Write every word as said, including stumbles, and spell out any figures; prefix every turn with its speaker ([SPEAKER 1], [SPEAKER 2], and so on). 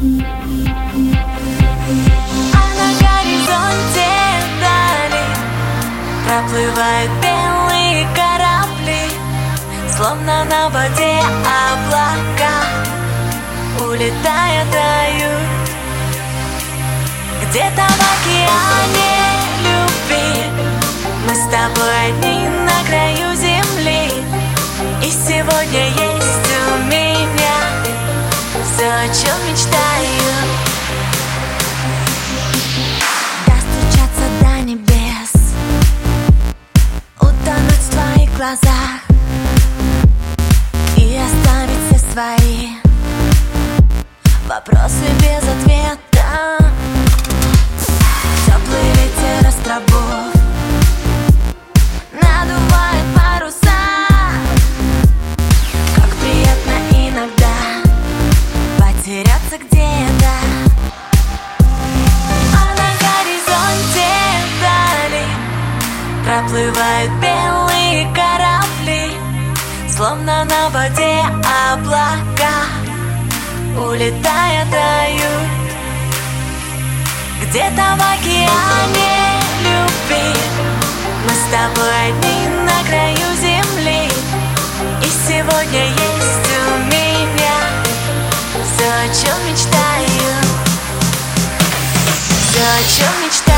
[SPEAKER 1] А на горизонте вдали проплывают белые корабли, словно на воде облака, улетая, тают. Где-то в океане любви мы с тобой одни на краю земли. И сегодня есть у меня все, о чем мечтаю. Достучаться до небес, утонуть в твоих глазах и оставить все свои вопросы без ответа. Теплый ветер островов надувает паруса. Как приятно иногда потеряться где-то. А на горизонте вдали проплывают белые корабли, словно на воде облака, улетая, тают. Где-то в океане любви мы с тобой одни на краю земли. И сегодня есть у меня все, о чем мечтаю. Все, о чем мечтаю.